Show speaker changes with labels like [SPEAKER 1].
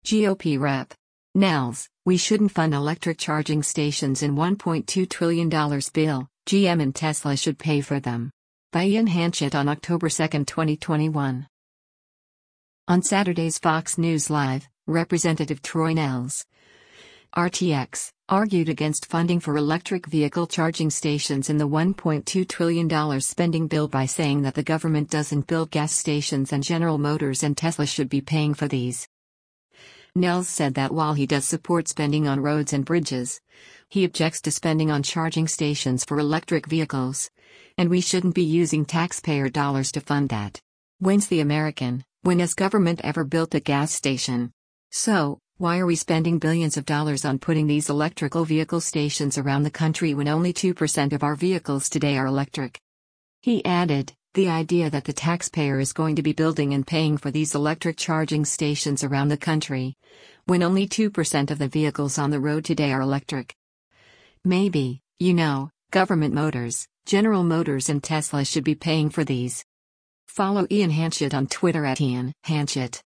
[SPEAKER 1] GOP Rep. Nels, we shouldn't fund electric charging stations in $1.2 trillion bill, GM and Tesla should pay for them. By Ian Hanchett on October 2, 2021. On Saturday's Fox News Live, Representative Troy Nels, RTX, argued against funding for electric vehicle charging stations in the $1.2 trillion spending bill by saying that the government doesn't build gas stations and General Motors and Tesla should be paying for these. Nels said that while he does support spending on roads and bridges, he objects to spending on charging stations for electric vehicles, and we shouldn't be using taxpayer dollars to fund that. When's the American, when has government ever built a gas station? So, why are we spending billions of dollars on putting these electrical vehicle stations around the country when only 2% of our vehicles today are electric? He added, the idea that the taxpayer is going to be building and paying for these electric charging stations around the country, when only 2% of the vehicles on the road today are electric. Maybe, government motors, General Motors and Tesla should be paying for these. Follow Ian Hanchett on Twitter @Ian Hanchett.